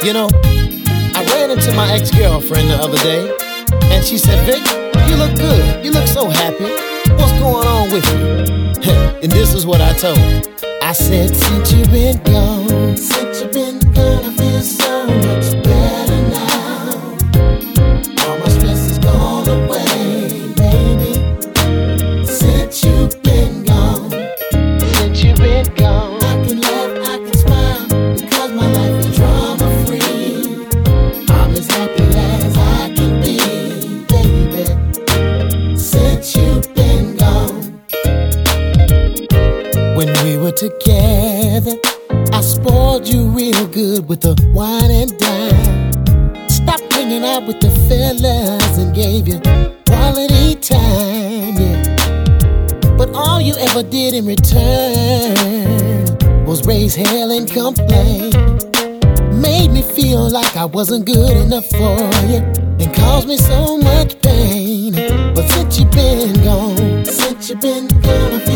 You know, I ran into my ex-girlfriend the other day, and she said, Vic, you look good. You look so happy. What's going on with you? And this is what I told her. I said, since you've been gone, I feel so much better now. All my stress is gone away, baby. Since you've been gone, I can laugh, I can smile, because my life is drama-free. I'm as happy as I can be, baby. Since you've been gone. When we were together, I spoiled you real good with the wine and dine. Stopped hanging out with the fellas and gave you quality time, yeah. But all you ever did in return was raise hell and complain. Made me feel like I wasn't good enough for you and caused me so much pain. But since you've been gone, I